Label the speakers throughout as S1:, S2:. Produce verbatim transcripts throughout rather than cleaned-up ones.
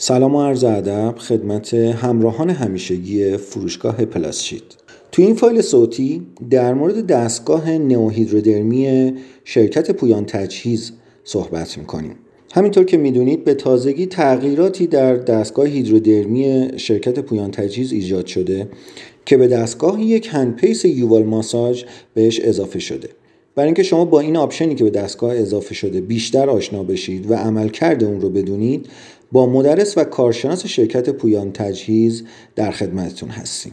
S1: سلام و عرض ادب خدمت همراهان همیشگی فروشگاه پلاسشیت. تو این فایل صوتی در مورد دستگاه نئوهیدرودرمی شرکت پویان تجهیز صحبت میکنیم. همینطور که میدونید به تازگی تغییراتی در دستگاه هیدرودرمی شرکت پویان تجهیز ایجاد شده که به دستگاه یک هندپیس یووال ماساژ بهش اضافه شده. برای اینکه شما با این آپشنی که به دستگاه اضافه شده بیشتر آشنا بشید و عملکرد اون رو بدونید، با مدرس و کارشناس شرکت پویان تجهیز در خدمتتون هستیم.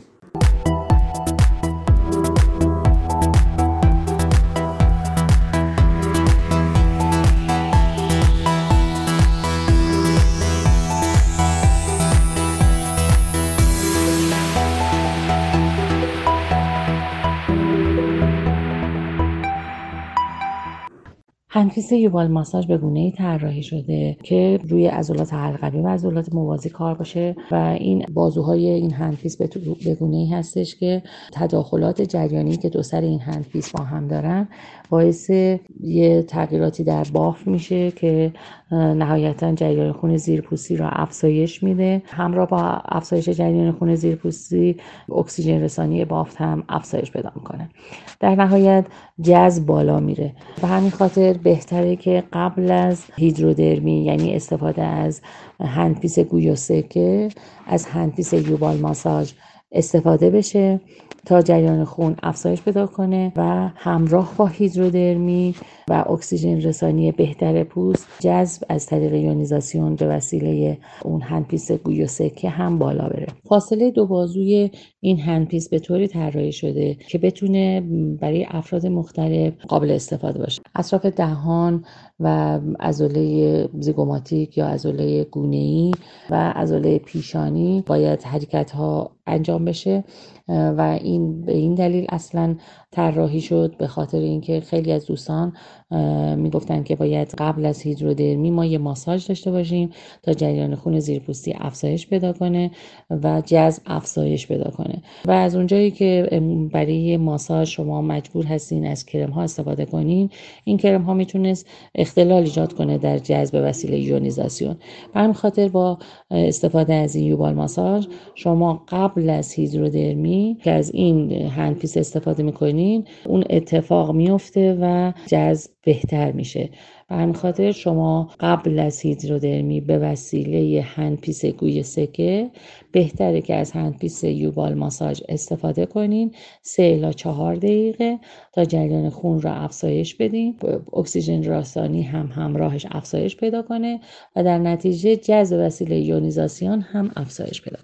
S2: هندپیس یووال ماساژ به گونه‌ای طراحی شده که روی عضلات حلقوی و عضلات موازی کار باشه و این بازوهای این هندپیس به گونه‌ای هستش که تداخلات جریانی که دو سر این هندپیس با هم دارن باعث یه تغییراتی در بافت میشه که نهایتاً جریان خون زیرپوستی را افزایش میده. همراه با افزایش جریان خون زیرپوستی اکسیژن رسانی بافت هم افزایش پیدا میکنه. در نهایت جذب بالا میره و همین خاطر بهتره که قبل از هیدرودرمی، یعنی استفاده از هندپیس گویوسکه، از هندپیس یووال ماساژ استفاده بشه تا جریان خون افزایش پیدا کنه و همراه با هیدرودرمی و اکسیژن رسانی بهتر پوست، جذب از طریق یونیزاسیون به وسیله اون هندپیس گویوسکه هم بالا بره. فاصله دو بازوی این هندپیس به طوری طراحی شده که بتونه برای افراد مختلف قابل استفاده باشه. اطراف دهان و عضله زیگوماتیک یا عضله گونه‌ای و عضله پیشانی باید حرکت ها انجام بشه و این به این دلیل اصلا طراحی شد، به خاطر اینکه خیلی از دوستان میگفتن که باید قبل از هیدرودرمی ما یه ماساژ داشته باشیم تا جریان خون زیرپوستی افزایش پیدا کنه و جذب افزایش پیدا کنه و از اونجایی که برای ماساژ شما مجبور هستین از کرم ها استفاده کنین، این کرم ها میتونست اختلال ایجاد کنه در جذب به وسیله یونیزاسیون. به همین خاطر با استفاده از این یووال ماساژ شما قبل از هیدرودرمی که از این هندپیس استفاده میکنین اون اتفاق میفته و جذب بهتر میشه. به همین خاطر شما قبل از هیدرودرمی به وسیله هندپیس گویوسکه بهتره که از هندپیس یووال ماساژ استفاده کنین سه الی چهار دقیقه تا جریان خون را افزایش بدین، اکسیژن رسانی هم همراهش افزایش پیدا کنه و در نتیجه جذب وسیله یونیزاسیون هم افزایش پیدا کنه.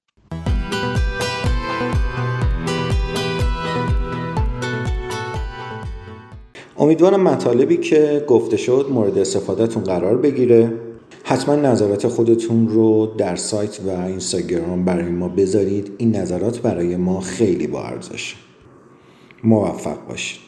S1: امیدوارم مطالبی که گفته شد مورد استفادهتون قرار بگیره. حتما نظرات خودتون رو در سایت و اینستاگرام برای ما بذارید. این نظرات برای ما خیلی با ارزشه. موفق باشید.